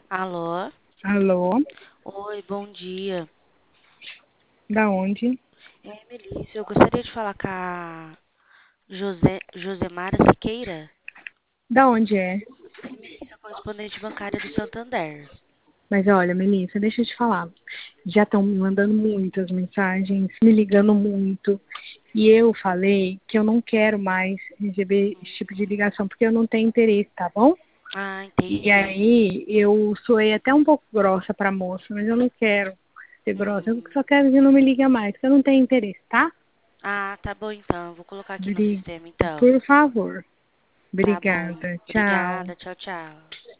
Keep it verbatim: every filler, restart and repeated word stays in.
Alô? Alô? Oi, bom dia. Da onde? É, Melissa, eu gostaria de falar com a José, Josemara Siqueira. Da onde é? É, Melissa, correspondente bancária do Santander. Mas olha, Melissa, deixa eu te falar. Já estão me mandando muitas mensagens, me ligando muito. E eu falei que eu não quero mais receber esse tipo de ligação, porque eu não tenho interesse, tá bom? Ah, E entendi. aí eu soei até um pouco grossa pra moça, mas eu não quero ser grossa. Eu Hum. só quero que não me liga mais, porque eu não tenho interesse, tá? Ah, tá bom então. Vou colocar aqui no Bri- sistema então. Por favor. Tá bom. Obrigada. Tchau. Obrigada. Tchau, tchau.